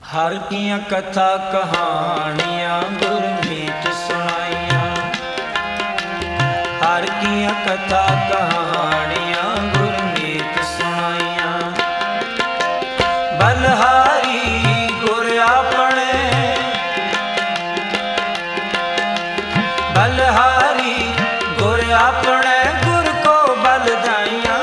हर किया कथा कहानियां गुरमीत सुनाइया। हर किया कथा कहानियां गुरमीत सुनाइया। बलहारी गुर अपने, बलहारी गुर अपने गुर को बल दाइया।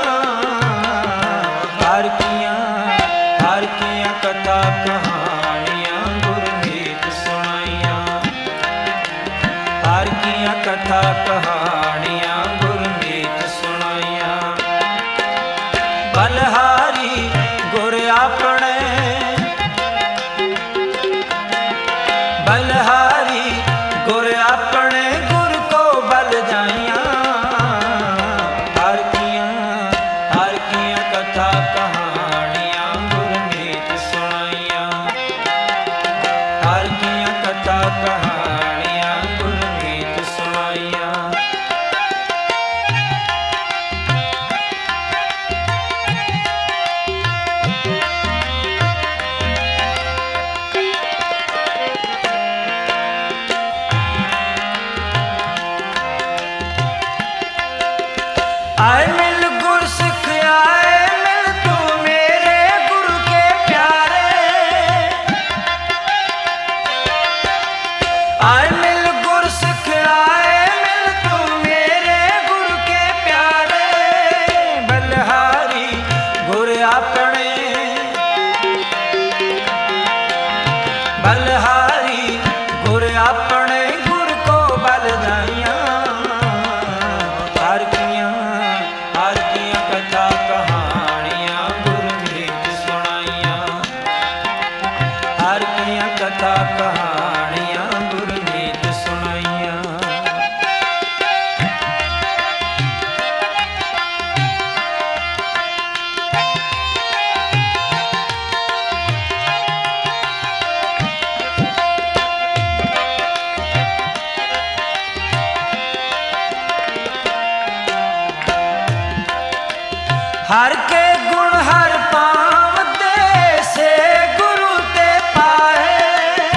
हर किया कथा कहानियां गुरमीत सुनाइया। हर किया कथा कहानियां गुरमीत सुनाइया। बलहारी गुर अपने, बलहारी गुर अपने गुर को बल जाइया। हर किया कथा कहानियां गुरमीत सुनाइया। हर किया कथा कहानियां गुरमीत सुनाइया। आए मिल गुर सिख आए मिल तू मेरे गुरु के प्यारे। आए मिल गुर सिख आए मिल तू मेरे गुरु के प्यारे। बलहारी गुर अपने, बलहारी गुर अपने गुर को बल दाइया। हर किया कथा कहानियां गुरमीत सुनाइया। हर किया कथा कहानियां गुरमीत सुनाइया। हर के गुण हर पावते से गुरु ते पाए।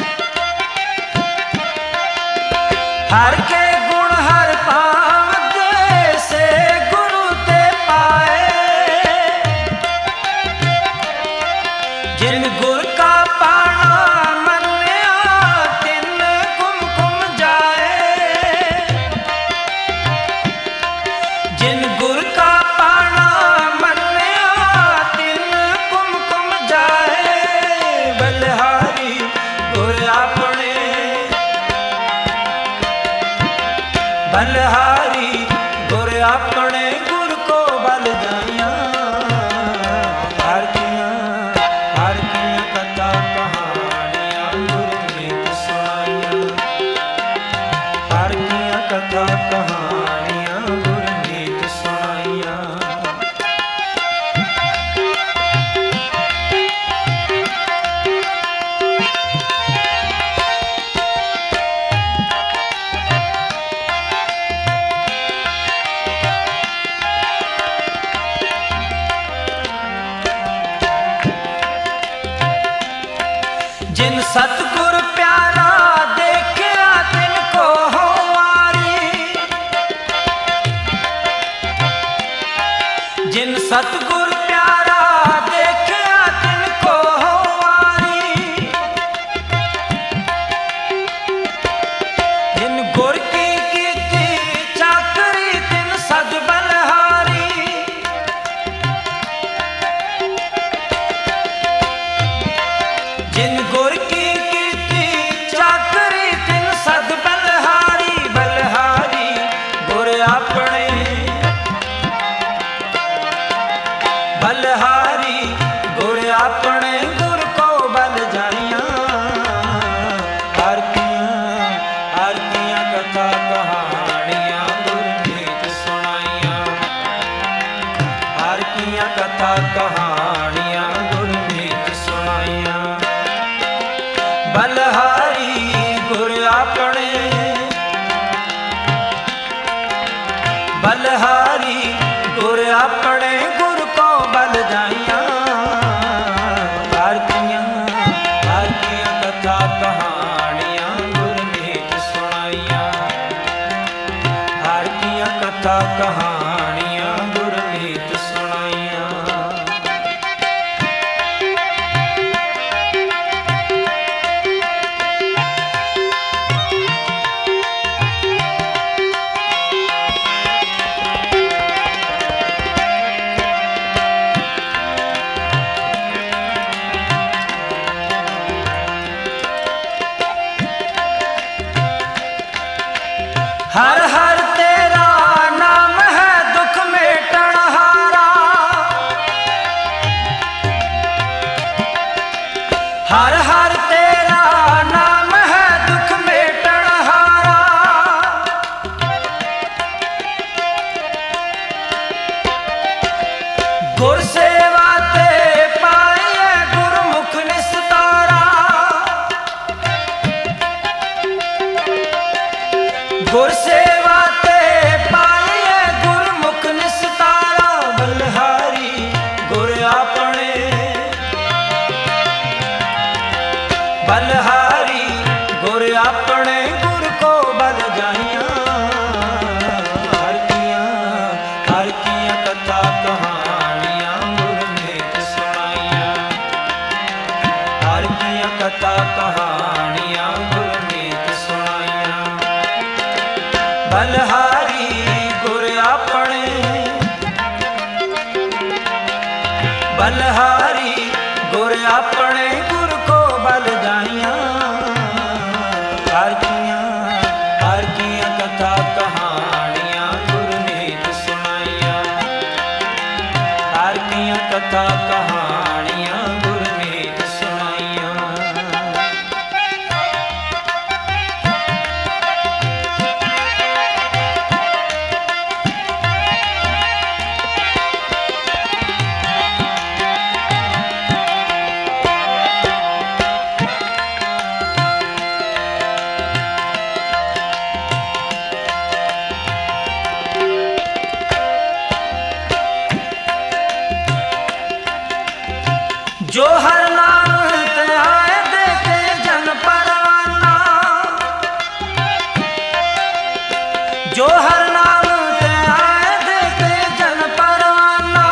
हर के गुण हर पावते से गुरु ते पाए। जिन गुर का पाना मन्या तिन कुमकुम जाए। जिन गुर का बलहारी गुर अपने, बलहारी गुर अपने गुर को बल दाइया। हर किया कथा कहानियां गुरमीत सुनाइया। हर किया कथा कहानियां गुरमीत सुनाइया। जिन सतगुर प्यारा देखा तिनको हो वारी। जिन सतगुर प्यारा देखा तिनको हो वारी। जिन गुर की कीती चाकरी तिन सद बलहारी। जिन गुर की कीती चाकरी तिन सद बलहारी। बलहारी गुर अपने, बलहारी गुर अपने गुर को बल जाइया। हर किया कथा कहानियां गुरमीत सुनाइया। हर किया कथा कहानियां गुरमीत सुनाइया। बलहारी गुर अपने, बलहारी गुर अपने गुर को बल जाइया। हर हर हर तेरा नाम है दुख मेटन हारा, हर हर तेरा नाम है दुख मेटन हारा। गुर सेवा ते पाइए गुरमुख निस्तारा, गुर सेवा ते पाइए गुरमुख निस्तारा। बलिहारी गुर अपने, बलिहारी गुर अपने गुर को बल जाइया। हर किया कथा कहानियां गुर ने सुनाइया, हर किया कथा कहानियां गुर ने सुनाइया। बलिहारी गुर अपने, बलिहारी गुर अपने गुर को बल जाइया। हर किया कथा कहानियां गुर ने सुनाइया, हर किया कथा कहानियां गुर ने सुनाइया। जो हर नाम ते आए देखे जन परवाना, जो हर नाम ते आए देखे जन परवाना।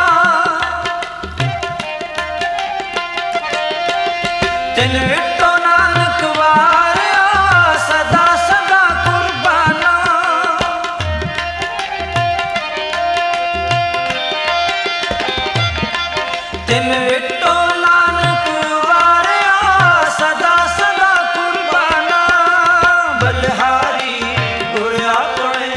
तिन विटो नानक वारिया सदा सदा कुर्बाना। तिन विटो सदा सदा कुर्बाना। बलिहारी गुर अपने,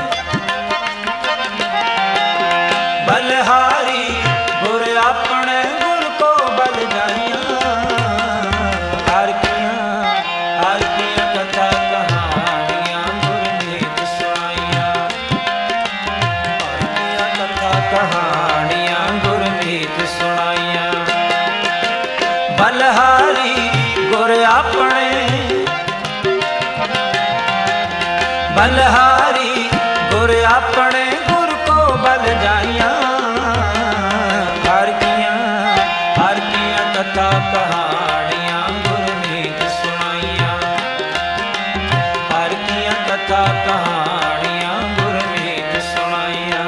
बलिहारी गुर अपने गुर को बल जाइया। हर किया कथा कहानियां गुर ने सुनाइया, हर किया कथा कहानियां गुर ने सुनाइया। बलिहारी गुर अपने, बलिहारी गुर अपने गुर को बल जाइया। हर किया कथा कहानियां गुर ने सुनाइया, हर किया कथा कहानियां गुर ने सुनाइया।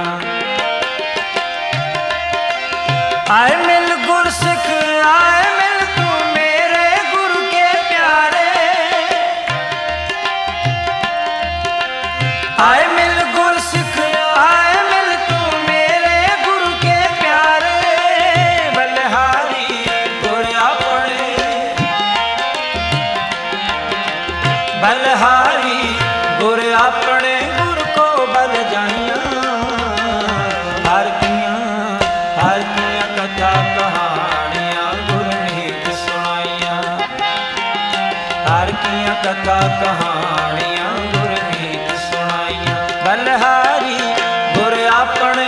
आए मिल गुर सिख आए मिल तू मेरे गुरु के प्यारे, आए मिल गुर सिख आए मिल तू मेरे गुरु के प्यारे। बलिहारी गुर अपने, बलिहारी गुर अपने गुर को बल जाइया। हर किया कथा कहानियां गुर ने सुनाइया, हर किया कथा कहानियां गुर ने सुनाइया। बलिहारी गुर अपने,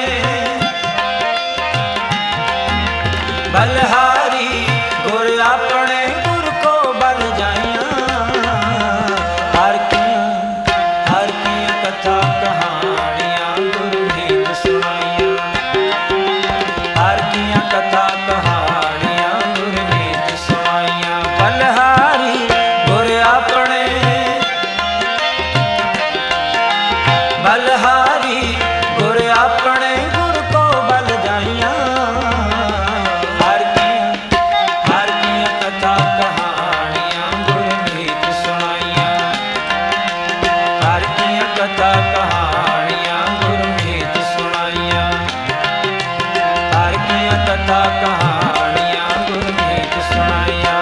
बलिहारी गुर अपने गुर को बल जाइया। हर किया कथा कहानियां गुर ने सुनाइया, हर किया कथा कहानियां गुर ने सुनाइया। बलिहारी गुर अपने, बलिहारी गुर अपने गुर को बल जाइया। हर किया कथा कहानियां गुर ने सुनाइया, हर किया कथा कहानियां गुर ने सुनाइया, हर किया कथा कहानियां गुर ने सुनाइया,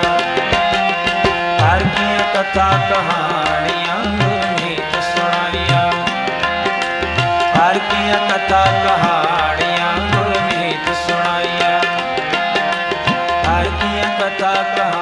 हर किया कथा कहानियां गुर ने सुनाइया। कथा कहानी